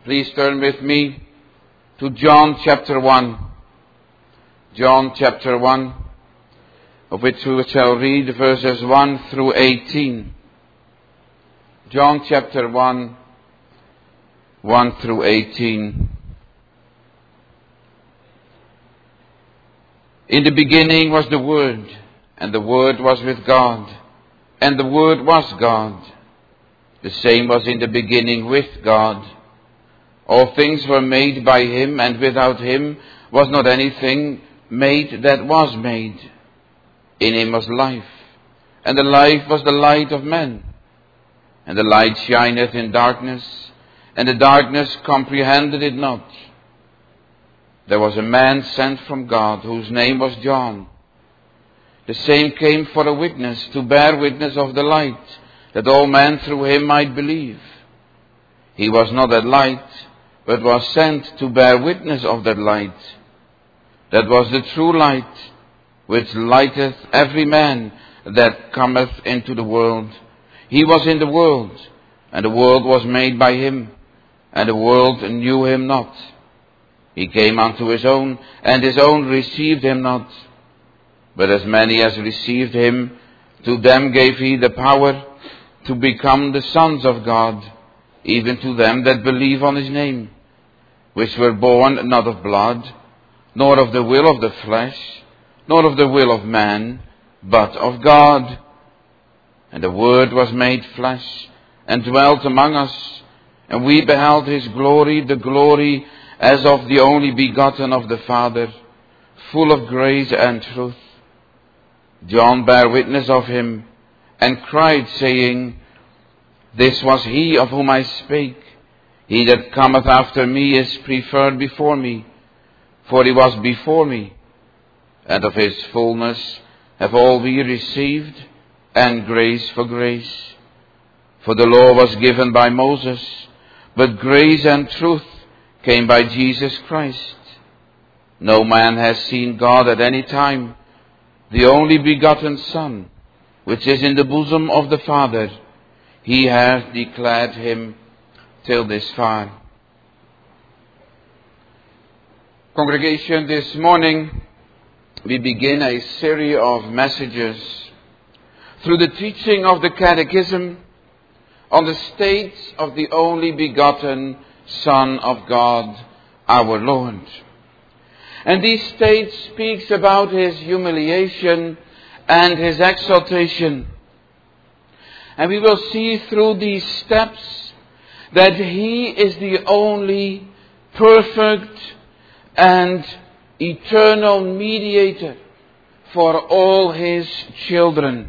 Please turn with me to John chapter 1. John chapter 1, of which we shall read verses 1 through 18. John chapter 1, 1 through 18. In the beginning was the Word, and the Word was with God, and the Word was God. The same was in the beginning with God. All things were made by Him, and without Him was not anything made that was made. In Him was life, and the life was the light of men. And the light shineth in darkness, and the darkness comprehended it not. There was a man sent from God, whose name was John. The same came for a witness, to bear witness of the light, that all men through him might believe. He was not that light, but was sent to bear witness of that light. That was the true light, which lighteth every man that cometh into the world. He was in the world, and the world was made by him, and the world knew him not. He came unto his own, and his own received him not. But as many as received him, to them gave he the power to become the sons of God, even to them that believe on his name, which were born not of blood, nor of the will of the flesh, nor of the will of man, but of God. And the Word was made flesh, and dwelt among us, and we beheld his glory, the glory as of the only begotten of the Father, full of grace and truth. John bare witness of him, and cried, saying, This was he of whom I spake. He that cometh after me is preferred before me, for he was before me. And of his fullness have all we received, and grace for grace. For the law was given by Moses, but grace and truth came by Jesus Christ. No man has seen God at any time. The only begotten Son, which is in the bosom of the Father, he hath declared him till this far. Congregation, this morning we begin a series of messages through the teaching of the Catechism on the state of the only begotten Son of God, our Lord. And this state speaks about his humiliation and his exaltation. And we will see through these steps that he is the only perfect and eternal mediator for all his children.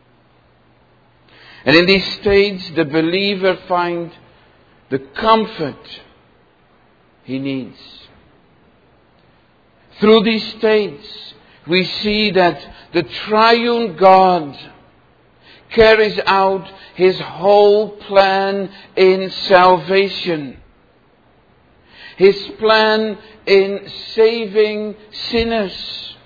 And in these states, the believer finds the comfort he needs. Through these states, we see that the triune God carries out his whole plan in salvation. His plan in saving sinners.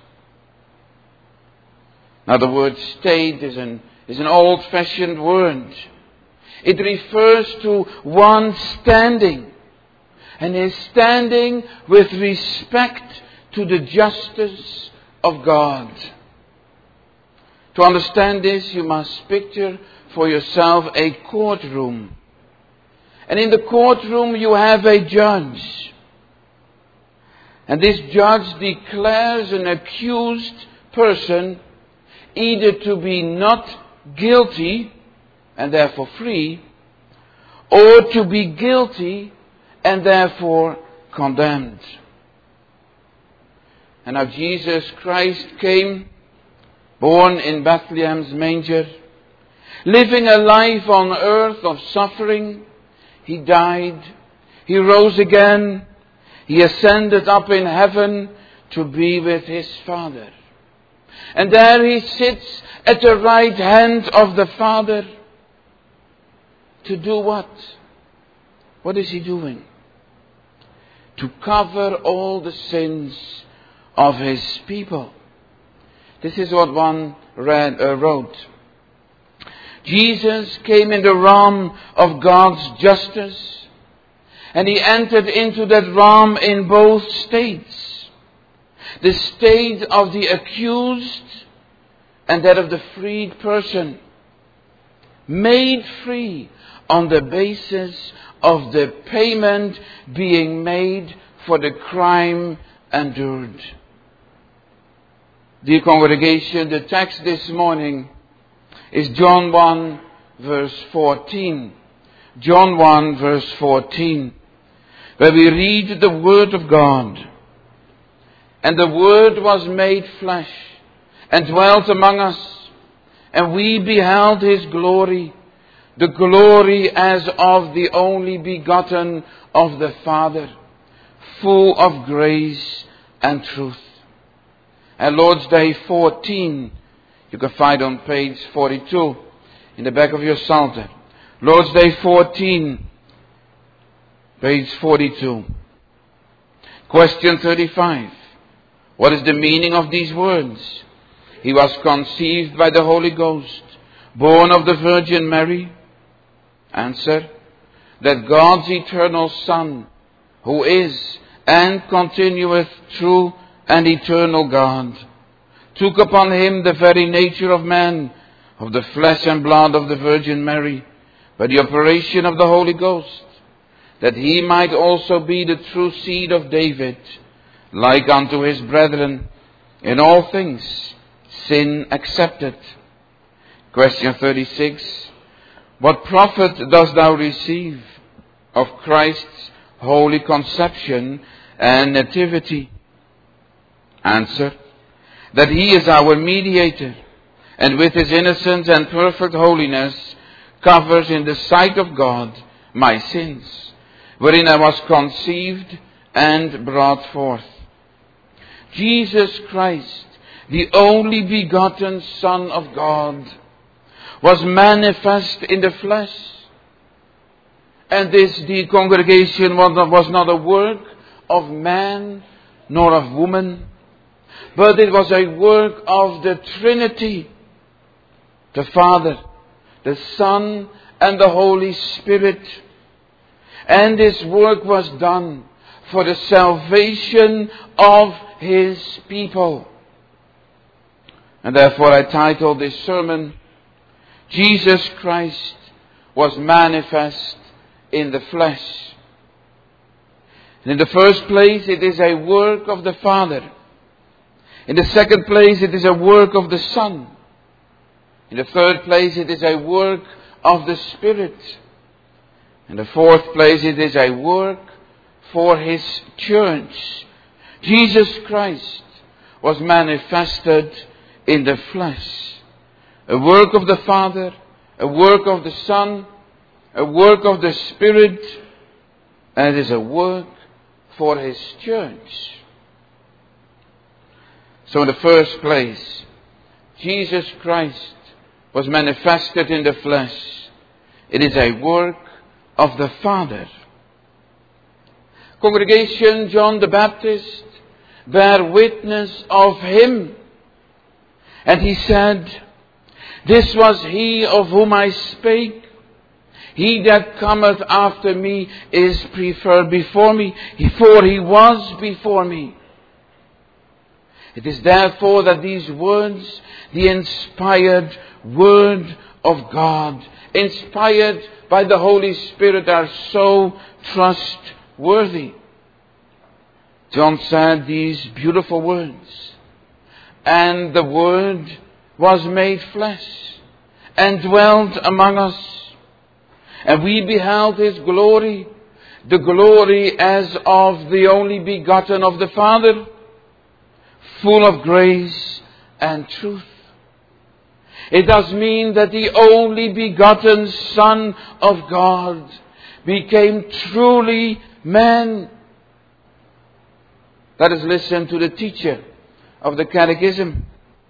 Now the word state is an old-fashioned word. It refers to one standing, and his standing with respect to the justice of God. To understand this, you must picture for yourself a courtroom. And in the courtroom you have a judge. And this judge declares an accused person either to be not guilty and therefore free, or to be guilty and therefore condemned. And now Jesus Christ came, born in Bethlehem's manger, living a life on earth of suffering. He died, he rose again, he ascended up in heaven to be with his Father. And there he sits at the right hand of the Father. To do what? What is he doing? To cover all the sins of his people. This is what one wrote. Jesus came in the realm of God's justice, And he entered into that realm in both states. The state of the accused and that of the freed person. Made free on the basis of the payment being made for the crime endured. Dear congregation, the text this morning is John 1 verse 14. John 1 verse 14. Where we read the Word of God. And the Word was made flesh and dwelt among us. And we beheld His glory, the glory as of the only begotten of the Father, full of grace and truth. And Lord's Day 14, you can find on page 42 in the back of your Psalter. Lord's Day 14, page 42. Question 35. What is the meaning of these words? He was conceived by the Holy Ghost, born of the Virgin Mary. Answer, that God's eternal Son, who is and continueth true and eternal God, took upon Him the very nature of man, of the flesh and blood of the Virgin Mary, by the operation of the Holy Ghost, that He might also be the true seed of David, like unto His brethren, in all things, sin accepted. Question 36. What profit dost thou receive of Christ's holy conception and nativity? Answer, that He is our mediator, and with His innocence and perfect holiness covers in the sight of God my sins, wherein I was conceived and brought forth. Jesus Christ, the only begotten Son of God, was manifest in the flesh. And this, the congregation, was not a work of man nor of woman, but it was a work of the Trinity, the Father, the Son, and the Holy Spirit. And this work was done for the salvation of His people. And therefore I titled this sermon, Jesus Christ was manifest in the flesh. And in the first place, it is a work of the Father. In the second place, it is a work of the Son. In the third place, it is a work of the Spirit. In the fourth place, it is a work for His church. Jesus Christ was manifested in the flesh. A work of the Father, a work of the Son, a work of the Spirit, and it is a work for His church. So in the first place, Jesus Christ was manifested in the flesh. It is a work of the Father. Congregation, John the Baptist bare witness of Him. And he said, this was He of whom I spake. He that cometh after me is preferred before me, for He was before me. It is therefore that these words, the inspired Word of God, inspired by the Holy Spirit, are so trustworthy. John said these beautiful words, and the Word was made flesh and dwelt among us. And we beheld His glory, the glory as of the only begotten of the Father, full of grace and truth. It does mean that the only begotten Son of God became truly man. Let us listen to the teacher of the Catechism.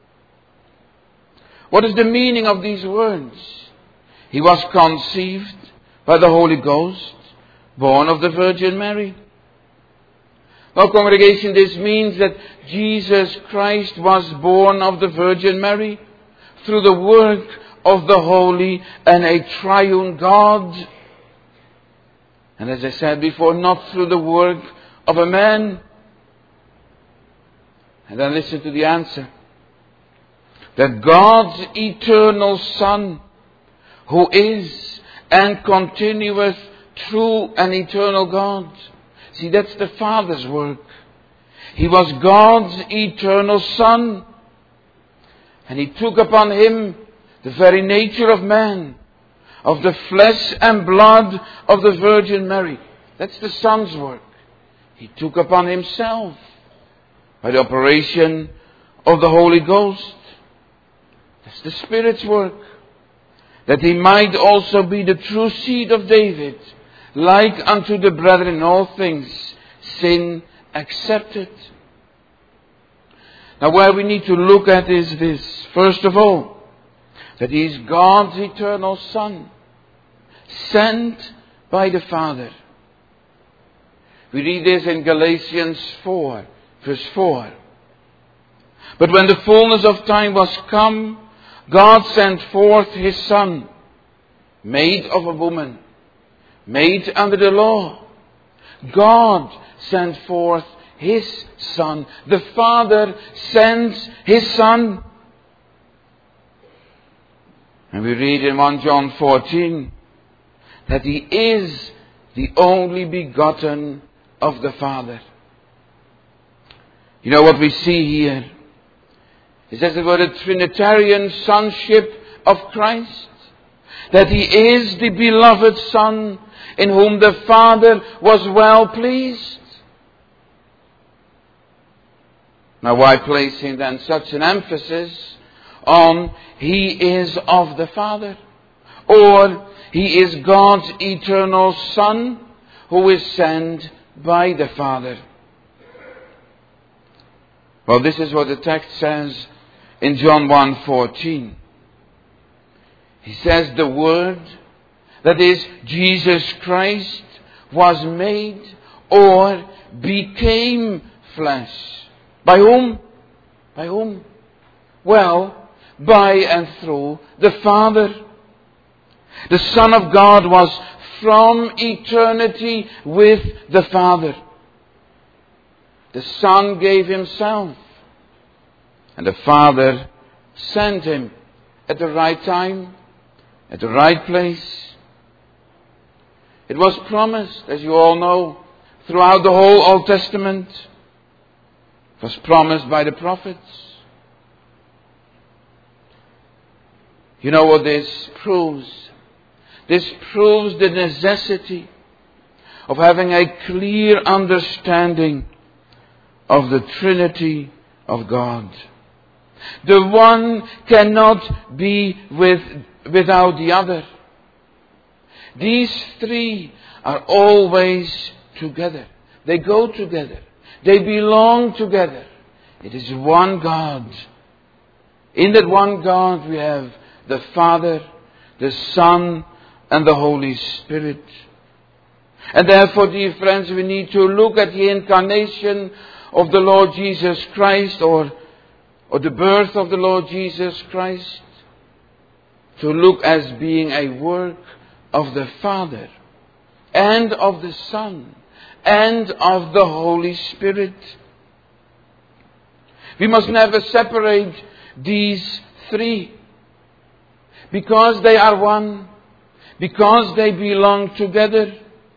What is the meaning of these words? He was conceived by the Holy Ghost, born of the Virgin Mary. Well, congregation, this means that Jesus Christ was born of the Virgin Mary through the work of the Holy and a triune God. And as I said before, not through the work of a man. And then listen to the answer. That God's eternal Son, who is and continueth true and eternal God. See, that's the Father's work. He was God's eternal Son. And He took upon Him the very nature of man, of the flesh and blood of the Virgin Mary. That's the Son's work. He took upon Himself by the operation of the Holy Ghost. That's the Spirit's work. That He might also be the true seed of David, like unto the brethren in all things, sin accepted. Now where we need to look at is this. First of all, that He is God's eternal Son, sent by the Father. We read this in Galatians 4, verse 4. But when the fullness of time was come, God sent forth His Son, made of a woman, made under the law. God sent forth His Son. The Father sends His Son. And we read in 1 John 14 that He is the only begotten of the Father. You know what we see here? Is that the word a Trinitarian sonship of Christ? That He is the beloved Son in whom the Father was well pleased. Now why placing then such an emphasis on He is of the Father? Or He is God's eternal Son who is sent by the Father? Well, this is what the text says in John 1:14. He says the Word, that is Jesus Christ, was made or became flesh. By whom? By whom? Well, by and through the Father. The Son of God was from eternity with the Father. The Son gave Himself, and the Father sent Him at the right time, at the right place. It was promised, as you all know, throughout the whole Old Testament. It was promised by the prophets. You know what this proves? This proves the necessity of having a clear understanding of the Trinity of God. The one cannot be without the other. These three are always together. They go together. They belong together. It is one God. In that one God we have the Father, the Son, and the Holy Spirit. And therefore, dear friends, we need to look at the incarnation of the Lord Jesus Christ, or the birth of the Lord Jesus Christ, to look as being a work of the Father, and of the Son, and of the Holy Spirit. We must never separate these three, because they are one, because they belong together.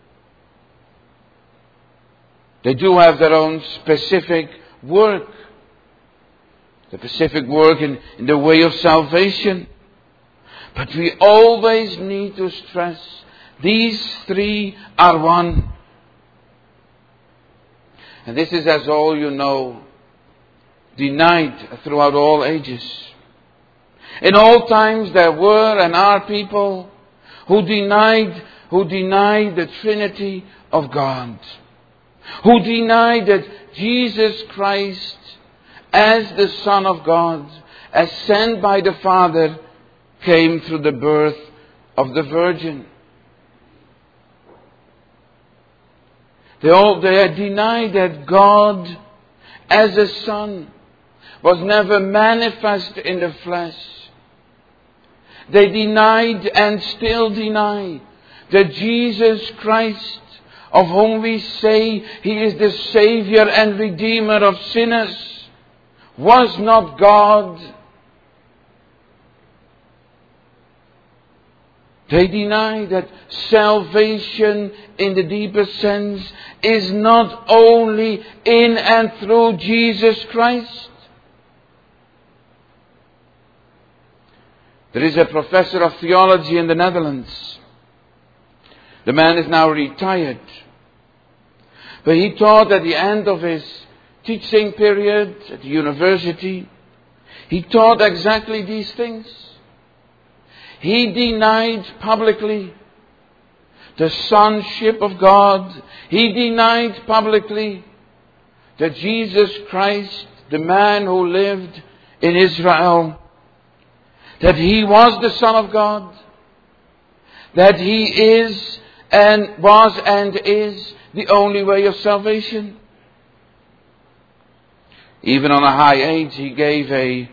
They do have their own specific work. The specific work in the way of salvation. But we always need to stress, these three are one. And this is, as all you know, denied throughout all ages. In all times there were and are people who denied the Trinity of God. Who denied that Jesus Christ, as the Son of God, as sent by the Father, came through the birth of the Virgin. They had denied that God, as a Son, was never manifest in the flesh. They denied and still deny that Jesus Christ of whom we say He is the Savior and Redeemer of sinners, was not God. They deny that salvation in the deepest sense is not only in and through Jesus Christ. There is a professor of theology in the Netherlands. The man is now retired. But he taught at the end of his teaching period at the university, he taught exactly these things. He denied publicly the sonship of God. He denied publicly that Jesus Christ, the man who lived in Israel, that He was the Son of God, that He is and was and is the only way of salvation. Even on a high age, he gave a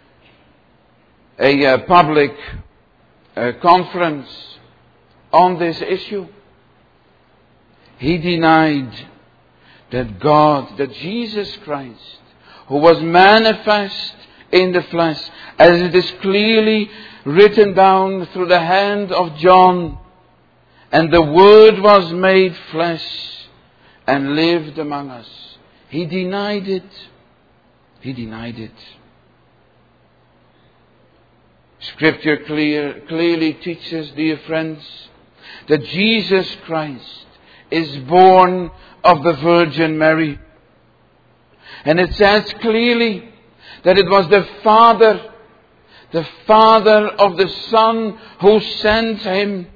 public conference on this issue. He denied that God, that Jesus Christ, who was manifest in the flesh, as it is clearly written down through the hand of John, and the Word was made flesh and lived among us. He denied it. He denied it. Scripture clearly teaches, dear friends, that Jesus Christ is born of the Virgin Mary. And it says clearly that it was the Father of the Son who sent Him.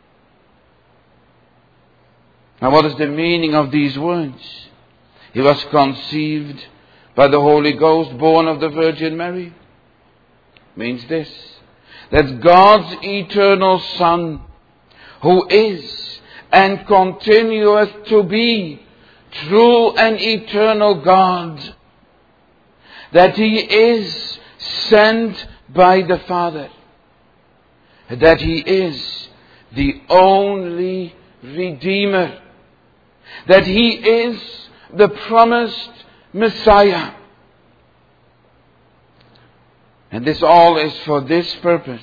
Now what is the meaning of these words? He was conceived by the Holy Ghost, born of the Virgin Mary. Means this, that God's eternal Son, who is and continueth to be true and eternal God, that He is sent by the Father, that He is the only Redeemer, that He is the promised Messiah. And this all is for this purpose,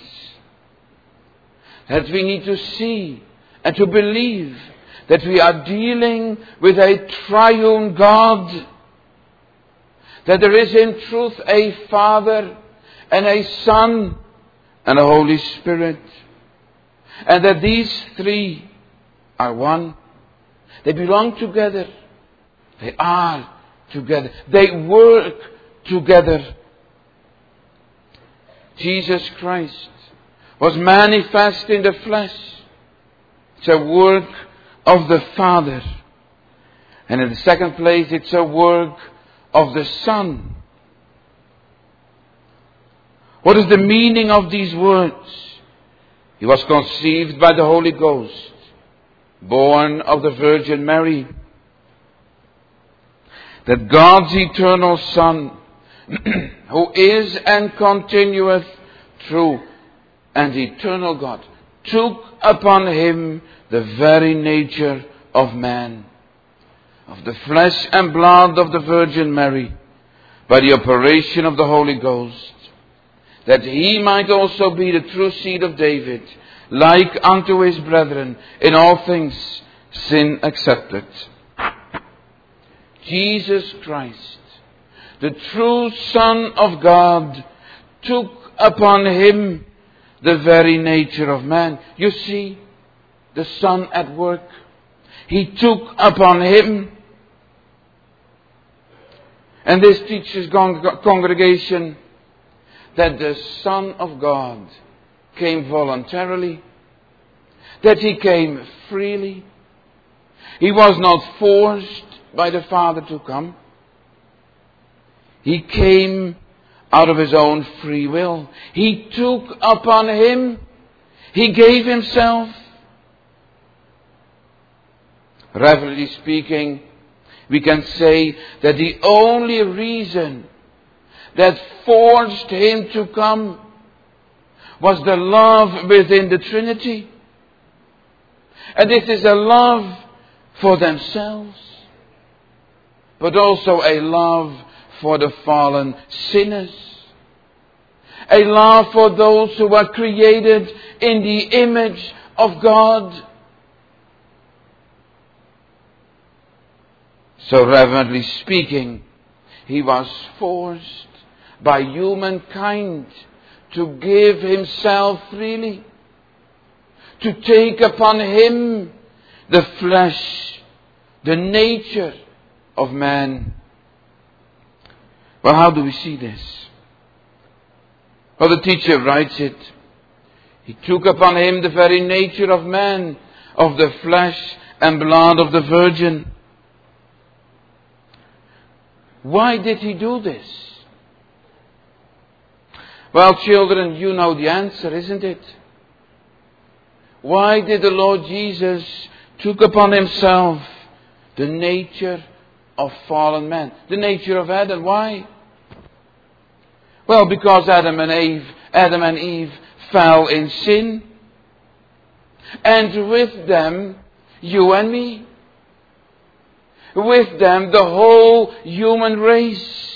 that we need to see and to believe that we are dealing with a triune God, that there is in truth a Father and a Son and a Holy Spirit, and that these three are one. They belong together. They are together. They work together. Jesus Christ was manifest in the flesh. It's a work of the Father. And in the second place, it's a work of the Son. What is the meaning of these words? He was conceived by the Holy Ghost, born of the Virgin Mary. That God's eternal Son, who is and continueth true and eternal God, took upon Him the very nature of man, of the flesh and blood of the Virgin Mary, by the operation of the Holy Ghost, that He might also be the true seed of David, like unto His brethren, in all things sin accepted. Jesus Christ, the true Son of God, took upon Him the very nature of man. You see the Son at work. He took upon Him. And this teaches congregation that the Son of God came voluntarily, that He came freely. He was not forced by the Father to come. He came out of His own free will. He took upon Him. He gave Himself. Relatively speaking, we can say that the only reason that forced Him to come was the love within the Trinity. And this is a love for themselves, but also a love for the fallen sinners. A love for those who are created in the image of God. So reverently speaking, he was forced by humankind to give himself freely, to take upon him the flesh, the nature of man. Well, how do we see this? Well, the teacher writes it. He took upon him the very nature of man, of the flesh and blood of the Virgin. Why did he do this? Well, children, you know the answer, isn't it? Why did the Lord Jesus took upon himself the nature of fallen man, the nature of Adam? Why? Well, because Adam and Eve fell in sin, and with them, you and me. With them, the whole human race.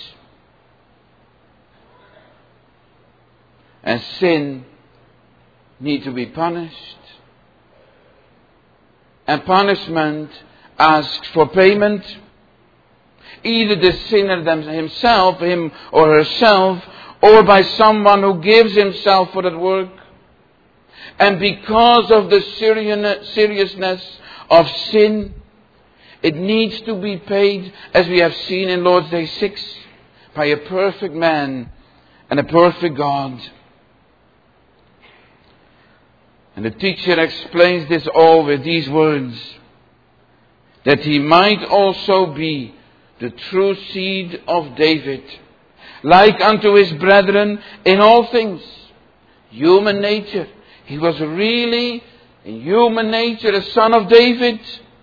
And sin needs to be punished. And punishment asks for payment. Either the sinner himself, him or herself, or by someone who gives himself for that work. And because of the seriousness of sin, it needs to be paid, as we have seen in Lord's Day 6, by a perfect man and a perfect God. And the teacher explains this all with these words, that he might also be the true seed of David, like unto his brethren in all things. Human nature. He was really, in human nature, a son of David.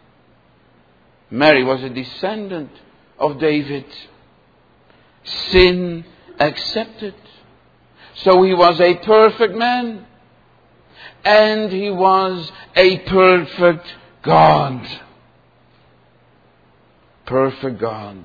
Mary was a descendant of David. Sin accepted. So he was a perfect man. And he was a perfect God. Perfect God.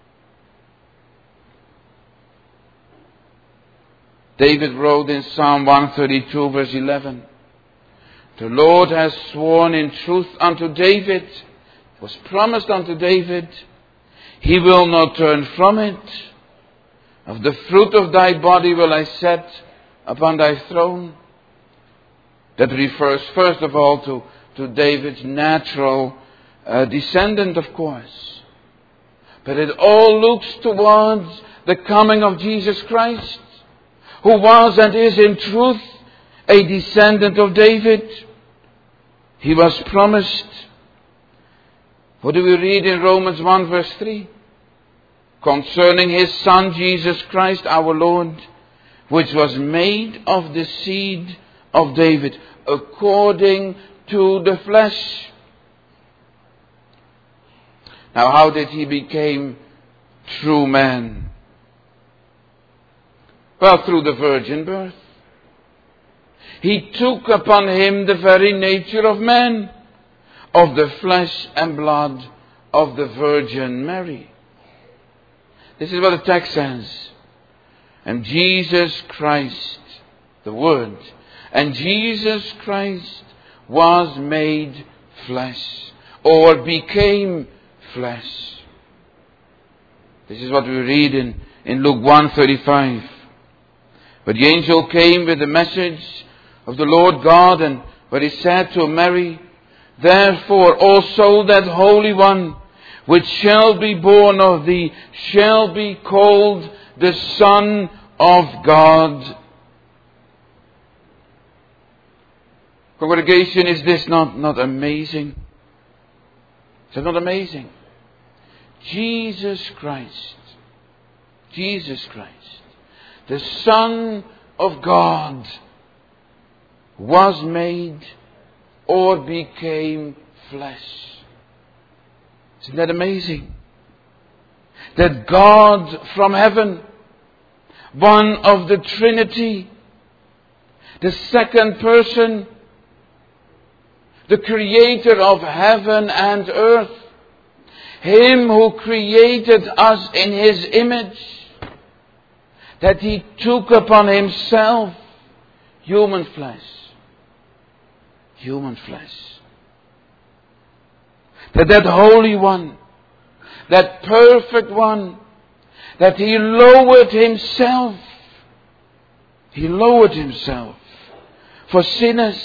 David wrote in Psalm 132 verse 11, the Lord has sworn in truth unto David, was promised unto David, he will not turn from it. Of the fruit of thy body will I set upon thy throne. That refers first of all to David's natural descendant, of course. But it all looks towards the coming of Jesus Christ, who was and is in truth a descendant of David. He was promised. What do we read in Romans 1 verse 3? Concerning his Son Jesus Christ our Lord, which was made of the seed of David, according to the flesh. Now, how did he become true man? Well, through the virgin birth. He took upon him the very nature of man, of the flesh and blood of the Virgin Mary. This is what the text says. And Jesus Christ, the Word, and Jesus Christ was made flesh, or became flesh. This is what we read in Luke 1:35. But the angel came with the message of the Lord God, and where he said to Mary, therefore also that Holy One, which shall be born of thee, shall be called the Son of God. Congregation, is this not amazing? Is that not amazing? Jesus Christ, the Son of God, was made or became flesh. Isn't that amazing? That God from heaven, one of the Trinity, the second person, the creator of heaven and earth, Him who created us in His image, that He took upon Himself human flesh. Human flesh. That Holy One, that perfect One, that He lowered Himself. He lowered Himself for sinners.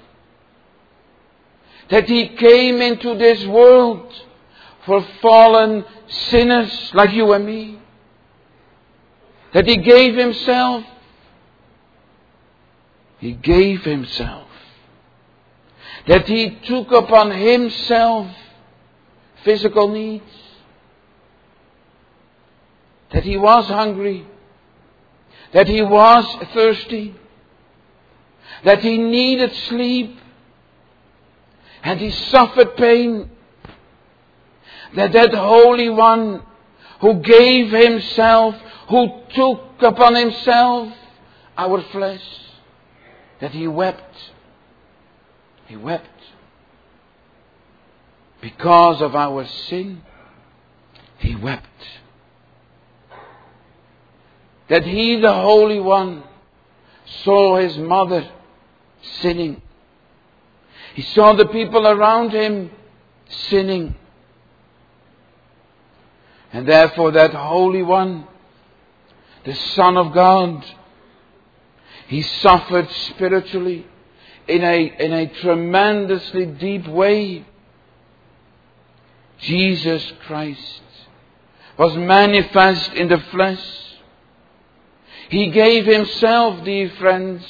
That He came into this world for fallen sinners like you and me. That He gave Himself. He gave Himself. That He took upon Himself physical needs. That He was hungry. That He was thirsty. That He needed sleep. And He suffered pain. That Holy One who gave Himself, who took upon Himself our flesh, that He wept. He wept. Because of our sin, He wept. That He, the Holy One, saw His mother sinning. He saw the people around Him sinning. And therefore that Holy One, the Son of God, He suffered spiritually in a tremendously deep way. Jesus Christ was manifest in the flesh. He gave Himself, dear friends.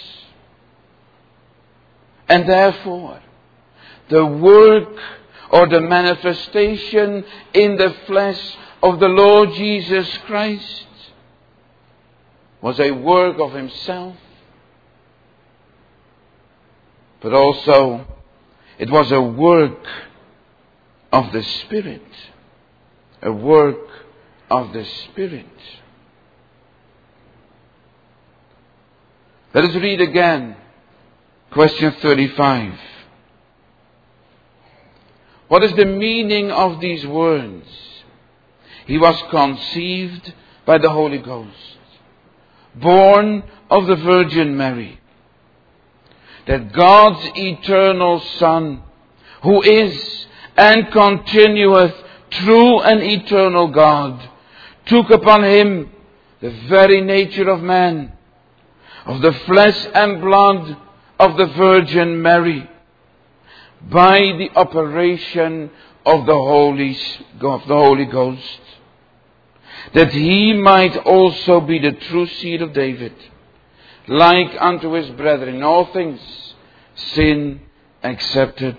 And therefore, the work or the manifestation in the flesh of the Lord Jesus Christ was a work of Himself. But also, it was a work of the Spirit. A work of the Spirit. Let us read again. Question 35. What is the meaning of these words? He was conceived by the Holy Ghost, born of the Virgin Mary. That God's eternal Son, who is and continueth true and eternal God, took upon Him the very nature of man, of the flesh and blood of the Virgin Mary, by the operation of the Holy Ghost, that He might also be the true seed of David, like unto His brethren in all things, sin accepted.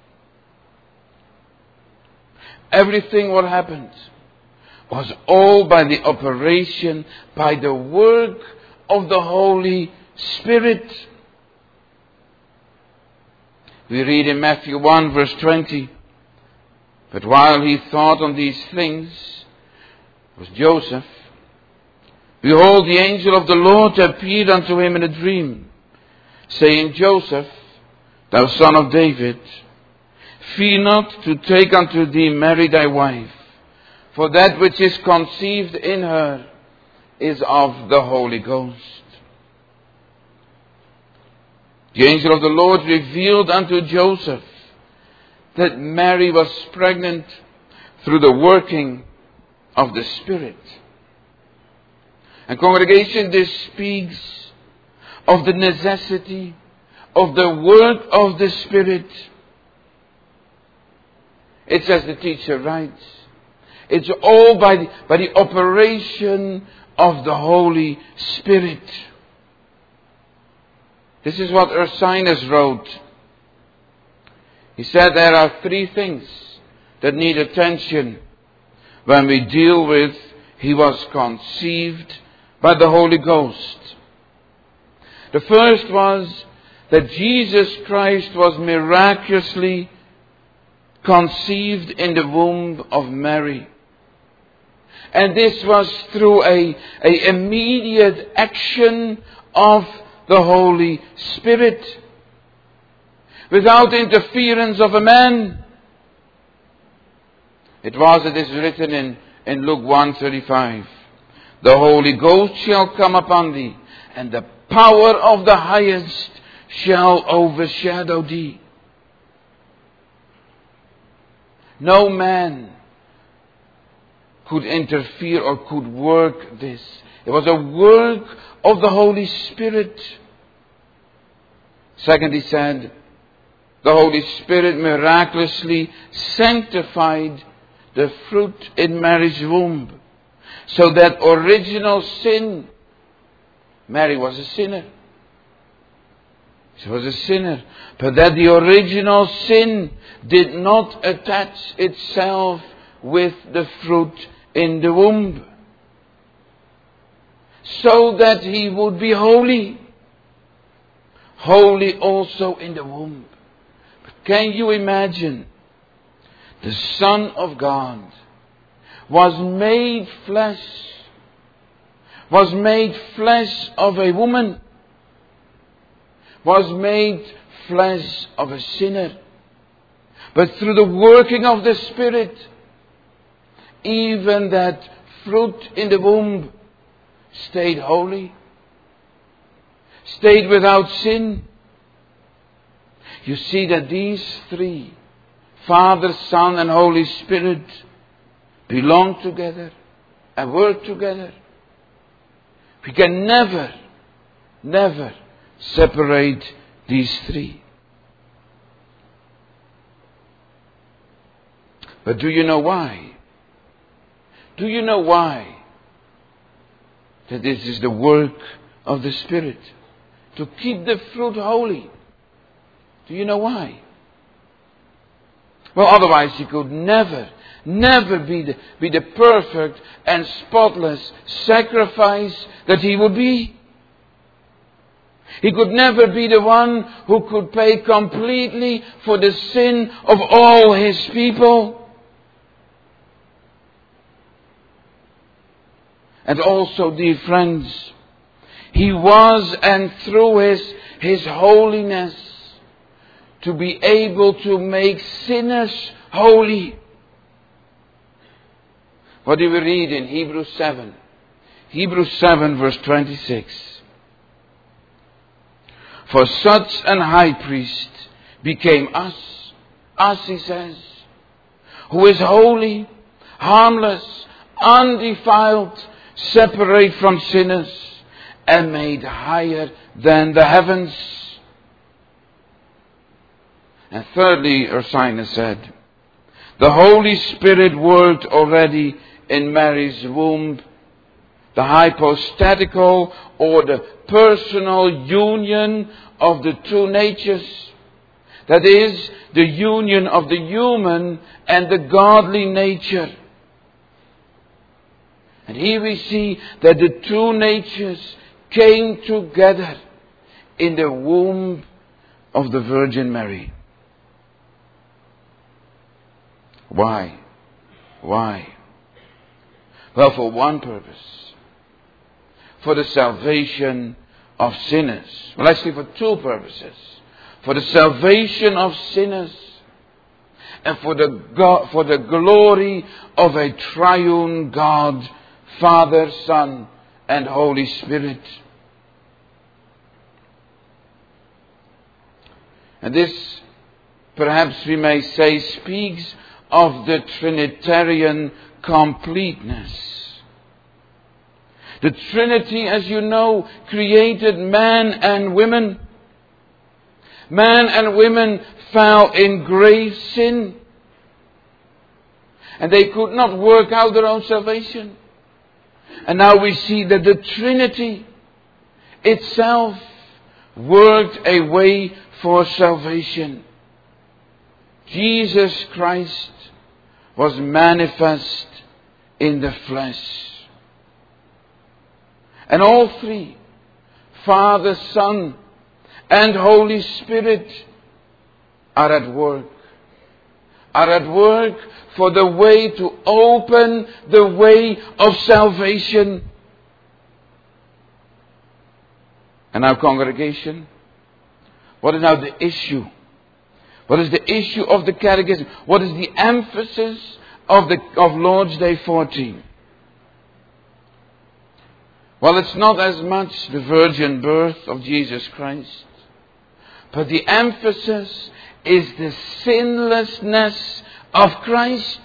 Everything what happened was all by the operation, by the work of the Holy Spirit. We read in Matthew 1 verse 20, but while he thought on these things, was Joseph, behold, the angel of the Lord appeared unto him in a dream, saying, Joseph, thou son of David, fear not to take unto thee Mary thy wife, for that which is conceived in her is of the Holy Ghost. The angel of the Lord revealed unto Joseph that Mary was pregnant through the working of the Spirit. And congregation, this speaks of the necessity of the work of the Spirit. It's as the teacher writes, it's all by the operation of the Holy Spirit. This is what Ursinus wrote. He said there are three things that need attention when we deal with He was conceived by the Holy Ghost. The first was that Jesus Christ was miraculously conceived in the womb of Mary. And this was through a immediate action of the Holy Spirit. without interference of a man. It is written in Luke 1:35. The Holy Ghost shall come upon thee, and the power of the highest shall overshadow thee. No man could interfere or could work this. It was a work of the Holy Spirit. Second, he said, the Holy Spirit miraculously sanctified the fruit in Mary's womb. So that original sin, Mary was a sinner. She was a sinner. But that the original sin did not attach itself with the fruit in the womb. So that he would be holy. Holy also in the womb. But can you imagine? The Son of God was made flesh of a woman, was made flesh of a sinner. But through the working of the Spirit, even that fruit in the womb stayed holy, stayed without sin. You see that these three, Father, Son, and Holy Spirit, belong together and work together. We can never separate these three. But do you know why? Do you know why? That this is the work of the Spirit. To keep the fruit holy. Do you know why? Well, otherwise he could never be the perfect and spotless sacrifice that he would be. He could never be the one who could pay completely for the sin of all his people. And also, dear friends, he was, and through his holiness, to be able to make sinners holy. What do we read in Hebrews 7? Hebrews 7 verse 26. For such an high priest became us, he says, who is holy, harmless, undefiled, separate from sinners, and made higher than the heavens. And thirdly, Ursinus said, the Holy Spirit worked already in Mary's womb, the hypostatical or the personal union of the two natures. That is, the union of the human and the godly nature. And here we see that the two natures came together in the womb of the Virgin Mary. Why? Why? Well, for one purpose. For the salvation of sinners. Well, actually for two purposes. For the salvation of sinners. And for the glory of a triune God, Father, Son, and Holy Spirit. And this, perhaps we may say, speaks of the Trinitarian completeness. The Trinity, as you know, created man and women. Man and women fell in grave sin. And they could not work out their own salvation. And now we see that the Trinity itself worked a way for salvation. Jesus Christ was manifest in the flesh. And all three, Father, Son, and Holy Spirit, are at work. Are at work for the way to open the way of salvation. And our congregation, what is now the issue What is the issue of the Catechism? What is the emphasis of Lord's Day 14? Well, it's not as much the virgin birth of Jesus Christ, but the emphasis is the sinlessness of Christ.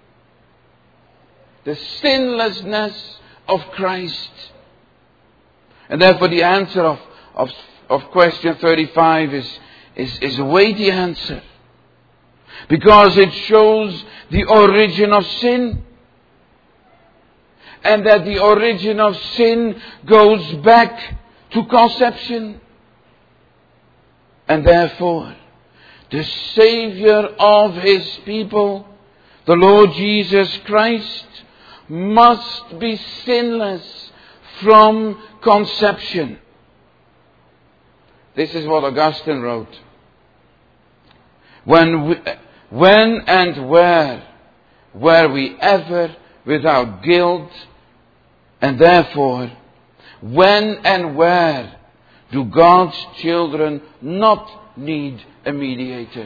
The sinlessness of Christ. And therefore the answer of question 35 is a weighty answer. Because it shows the origin of sin. And that the origin of sin goes back to conception. And therefore, the Savior of His people, the Lord Jesus Christ, must be sinless from conception. This is what Augustine wrote. When and where were we ever without guilt? And therefore, when and where do God's children not need a mediator?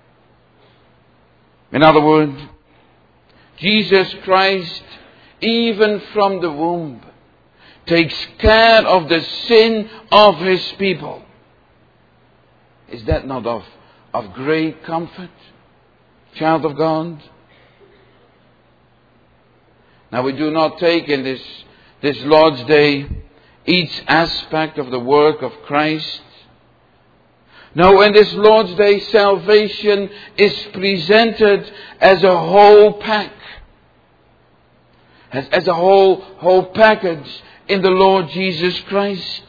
In other words, Jesus Christ, even from the womb, takes care of the sin of His people. Is that not of great comfort, child of God? Now we do not take in this Lord's Day each aspect of the work of Christ. No, in this Lord's Day, salvation is presented as a whole pack. As a whole package in the Lord Jesus Christ.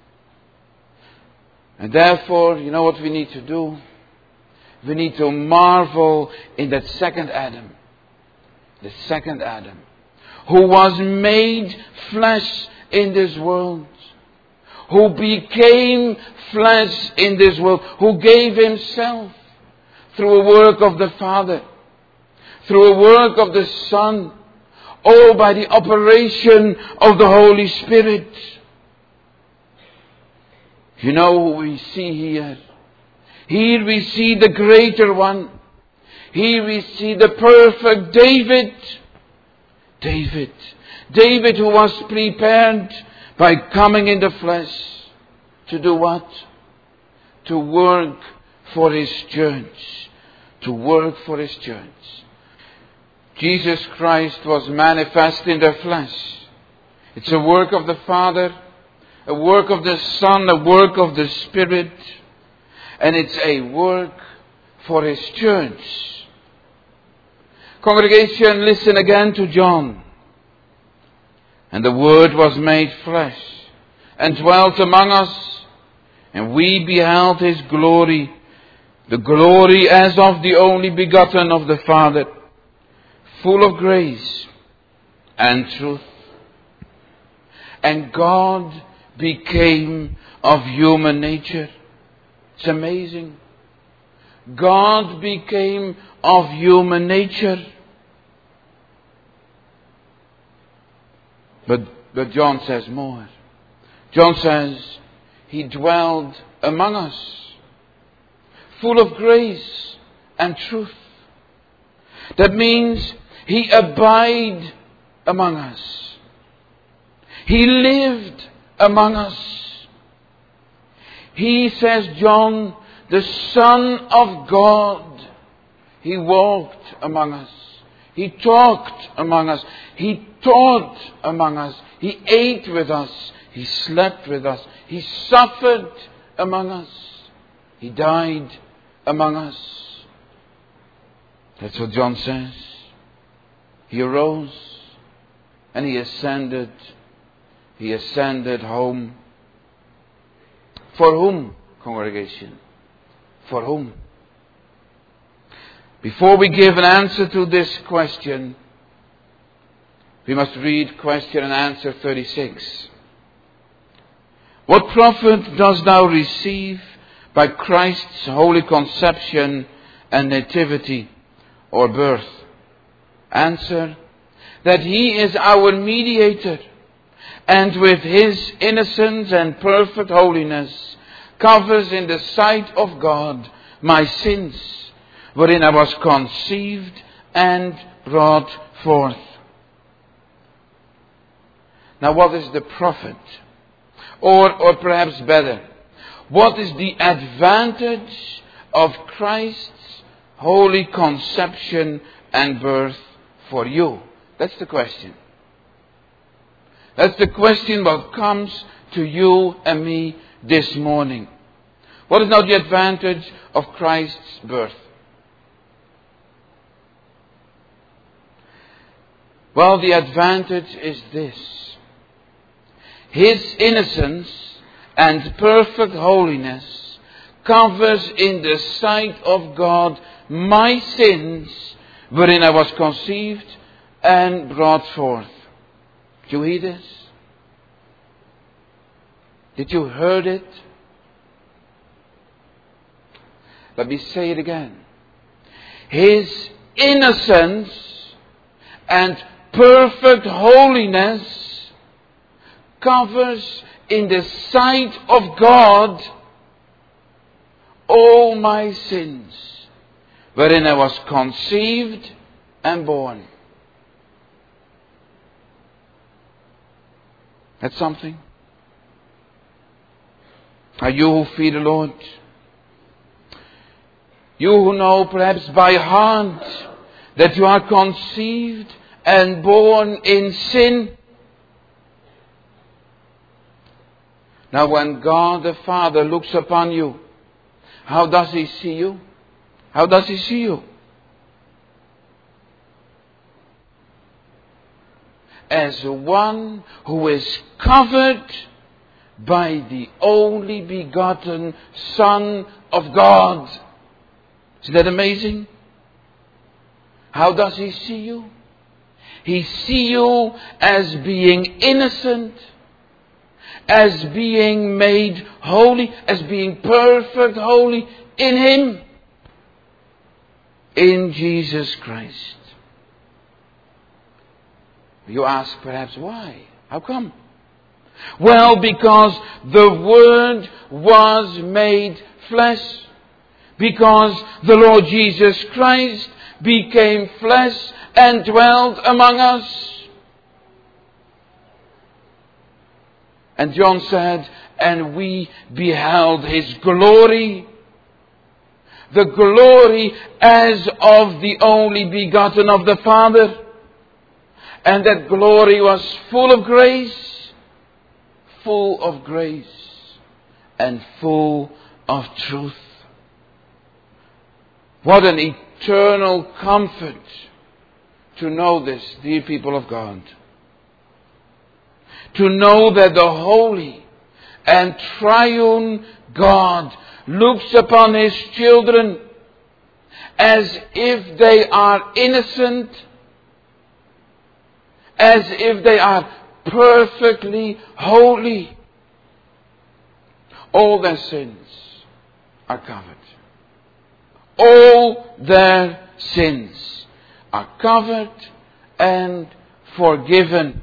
And therefore, you know what we need to do? We need to marvel in that second Adam. The second Adam. Who was made flesh in this world. Who became flesh in this world. Who gave Himself through a work of the Father. Through a work of the Son. All by the operation of the Holy Spirit. You know who we see here? Here we see the greater one. Here we see the perfect David. David who was prepared by coming in the flesh. To do what? To work for His church. To work for His church. Jesus Christ was manifest in the flesh. It's a work of the Father, a work of the Son, a work of the Spirit, and it's a work for His church. Congregation, listen again to John. And the Word was made flesh, and dwelt among us, and we beheld His glory, the glory as of the only begotten of the Father, full of grace and truth. And God became of human nature. It's amazing. God became of human nature. But John says more. John says, He dwelled among us, full of grace and truth. That means He abided among us. He lived among us. He, says John, the Son of God, He walked among us. He talked among us. He taught among us. He ate with us. He slept with us. He suffered among us. He died among us. That's what John says. He arose and He ascended. He ascended home. For whom, congregation? For whom? Before we give an answer to this question, we must read question and answer 36. What profit dost thou receive by Christ's holy conception and nativity or birth? Answer, that He is our mediator, and with His innocence and perfect holiness covers in the sight of God my sins, wherein I was conceived and brought forth. Now what is the profit? Or perhaps better, what is the advantage of Christ's holy conception and birth for you? That's the question. That's the question what comes to you and me this morning. What is now the advantage of Christ's birth? Well, the advantage is this. His innocence and perfect holiness covers in the sight of God my sins, wherein I was conceived and brought forth. Did you hear this? Did you heard it? Let me say it again. His innocence and perfect holiness covers in the sight of God all my sins, wherein I was conceived and born. That's something. Are you who fear the Lord? You who know perhaps by heart that you are conceived and born in sin. Now when God the Father looks upon you, how does He see you? How does He see you? As one who is covered by the only begotten Son of God. Isn't that amazing? How does He see you? He sees you as being innocent, as being made holy, as being perfect holy in Him, in Jesus Christ. You ask perhaps why? How come? Well, because the Word was made flesh. Because the Lord Jesus Christ became flesh and dwelt among us. And John said, and we beheld His glory. The glory as of the only begotten of the Father. And that glory was full of grace and full of truth. What an eternal comfort to know this, dear people of God. To know that the holy and triune God looks upon His children as if they are innocent, as if they are perfectly holy. All their sins are covered. All their sins are covered and forgiven.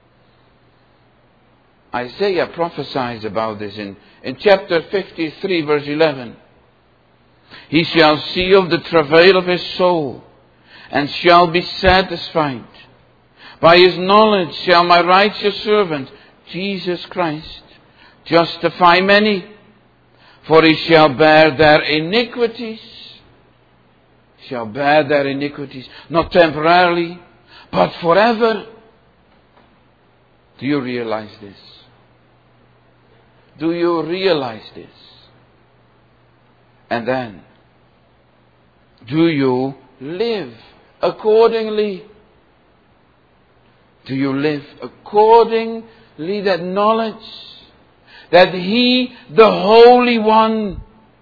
Isaiah prophesies about this in chapter 53 verse 11. He shall seal the travail of his soul and shall be satisfied. By His knowledge shall my righteous servant, Jesus Christ, justify many, for He shall bear their iniquities. Shall bear their iniquities, not temporarily, but forever. Do you realize this? Do you realize this? And then, do you live accordingly? Do you live accordingly that knowledge that He, the Holy One,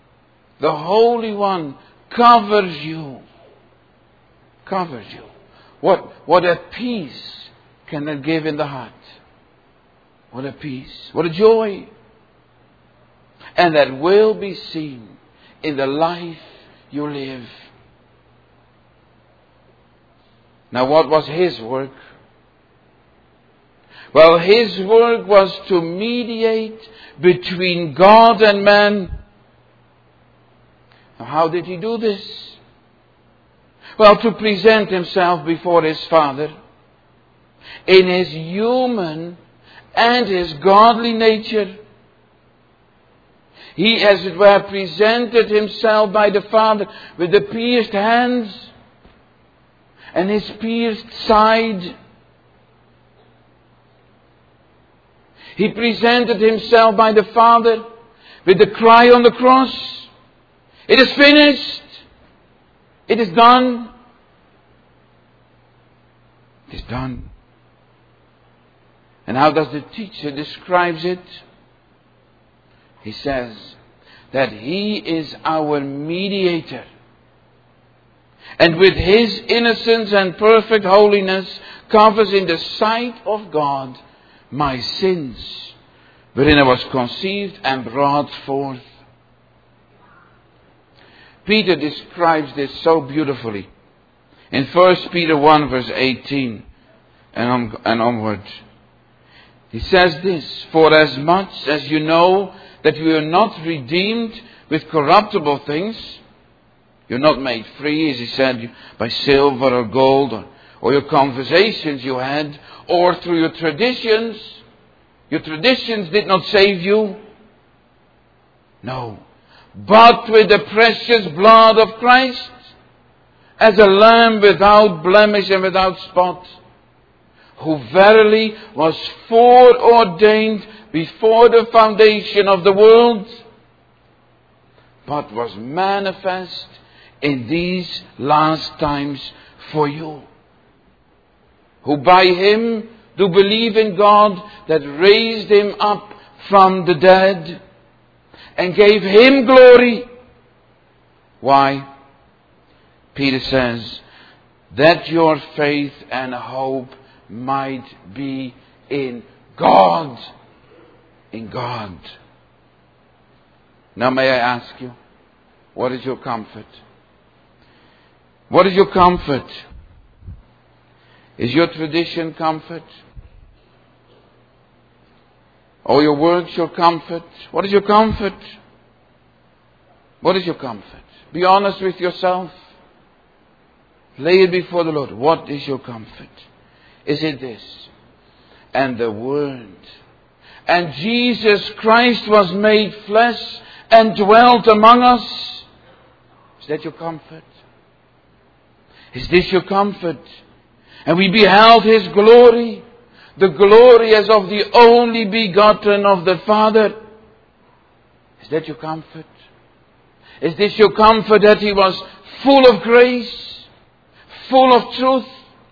covers you? Covers you. What a peace can that give in the heart? What a peace. What a joy. And that will be seen in the life you live. Now what was His work? Well, His work was to mediate between God and man. Now, how did he do this? Well, to present himself before his Father in his human and his godly nature. He, as it were, presented himself by the Father with the pierced hands and his pierced side. He presented himself by the Father with the cry on the cross, "It is finished. It is done. It is done." And how does the teacher describe it? He says that he is our mediator. And with his innocence and perfect holiness covers in the sight of God my sins, wherein I was conceived and brought forth. Peter describes this so beautifully in 1 Peter 1 verse 18 and onward. He says this, "For as much as you know that we are not redeemed with corruptible things," you're not made free, as he said, by silver or gold or your conversations you had, or through your traditions. Your traditions did not save you. No. But with the precious blood of Christ, as a lamb without blemish and without spot, who verily was foreordained before the foundation of the world, but was manifest in these last times for you, who by him do believe in God that raised him up from the dead and gave him glory. Why? Peter says, that your faith and hope might be in God. In God. Now may I ask you, what is your comfort? What is your comfort? Is your tradition comfort? Or your works your comfort? What is your comfort? What is your comfort? Be honest with yourself. Lay it before the Lord. What is your comfort? Is it this? And the Word. And Jesus Christ was made flesh and dwelt among us. Is that your comfort? Is this your comfort? And we beheld His glory. The glory as of the only begotten of the Father. Is that your comfort? Is this your comfort, that He was full of grace, full of truth?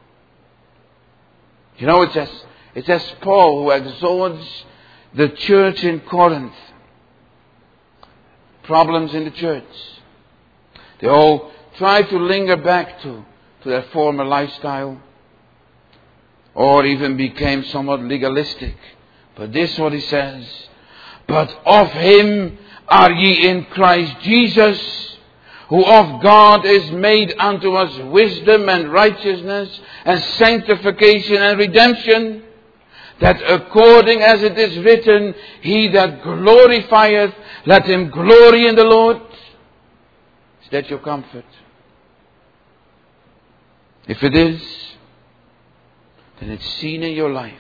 You know, it's as Paul who exhorts the church in Corinth. Problems in the church. They all try to linger back to their former lifestyle, or even became somewhat legalistic. But this is what he says. But of Him are ye in Christ Jesus, who of God is made unto us wisdom and righteousness and sanctification and redemption, that according as it is written, He that glorifieth, let him glory in the Lord. Is that your comfort? If it is, then it's seen in your life.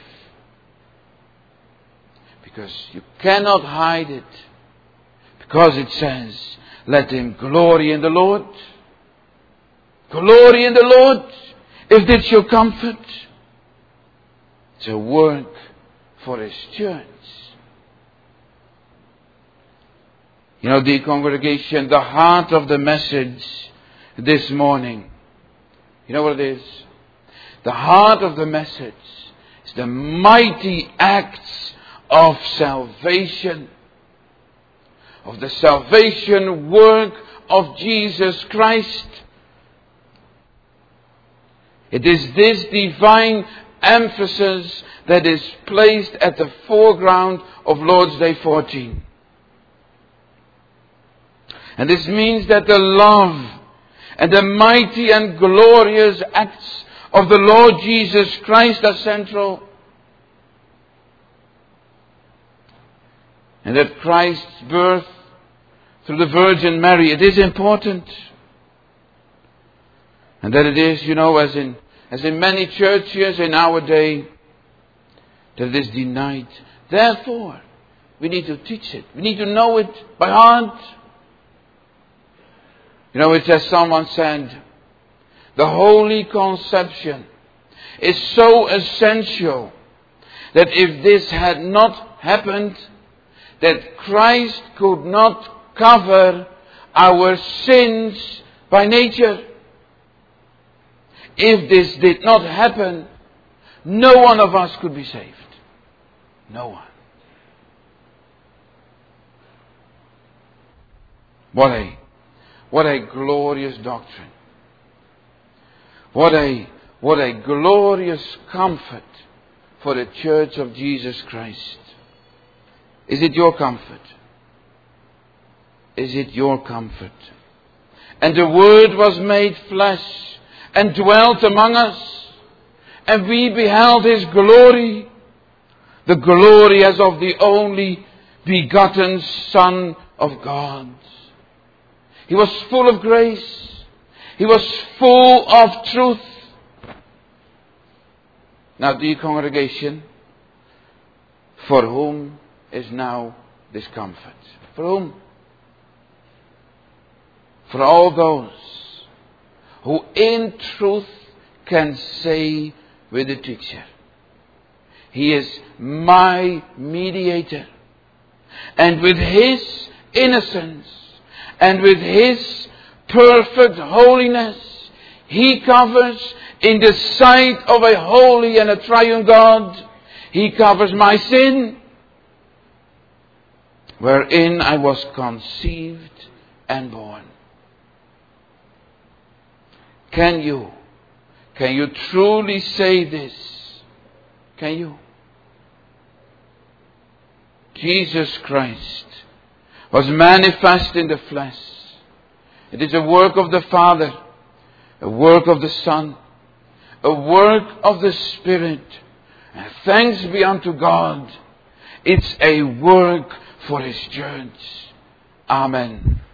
Because you cannot hide it. Because it says, let him glory in the Lord. Glory in the Lord. If that's your comfort, it's a work for His church. You know, dear congregation, the heart of the message this morning, you know what it is? The heart of the message is the mighty acts of salvation, of the salvation work of Jesus Christ. It is this divine emphasis that is placed at the foreground of Lord's Day 14. And this means that the love and the mighty and glorious acts of the Lord Jesus Christ are central. And that Christ's birth, through the Virgin Mary. It is important. And that it is, as in many churches in our day, that it is denied. Therefore, we need to teach it. We need to know it by heart. It's as someone said, the Holy Conception is so essential that if this had not happened, that Christ could not cover our sins by nature. If this did not happen, no one of us could be saved. No one. What a glorious doctrine. What a glorious comfort for the Church of Jesus Christ. Is it your comfort? Is it your comfort? And the Word was made flesh and dwelt among us, and we beheld His glory, the glory as of the only begotten Son of God. He was full of grace. He was full of truth. Now, dear congregation, for whom is now this comfort? For whom? For all those who in truth can say with the teacher, He is my mediator. And with His innocence and with His perfect holiness, He covers, in the sight of a holy and a triune God, He covers my sin, wherein I was conceived and born. Can you truly say this? Can you? Jesus Christ was manifest in the flesh. It is a work of the Father, a work of the Son, a work of the Spirit. And thanks be unto God, it's a work for His church. Amen.